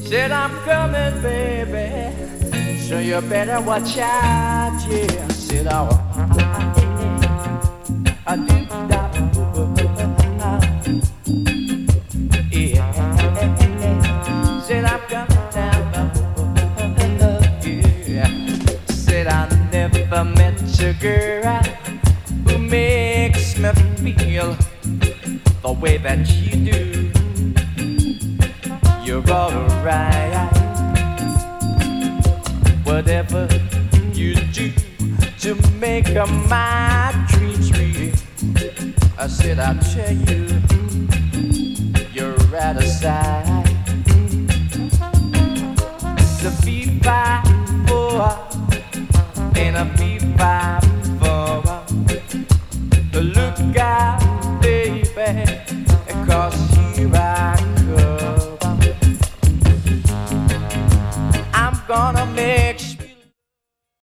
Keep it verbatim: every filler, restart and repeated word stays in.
Said I'm coming, baby, so you better watch out, yeah. Said oh, I do that, yeah. Said I'm coming down, yeah. Said I never met a girl who makes me feel the way that you do. You're alright. Whatever you do to make my dreams real, I said I'll tell you, you're out of sight. The beat by four and a beat by four. Look out, baby, 'cause here I come. I'm gonna make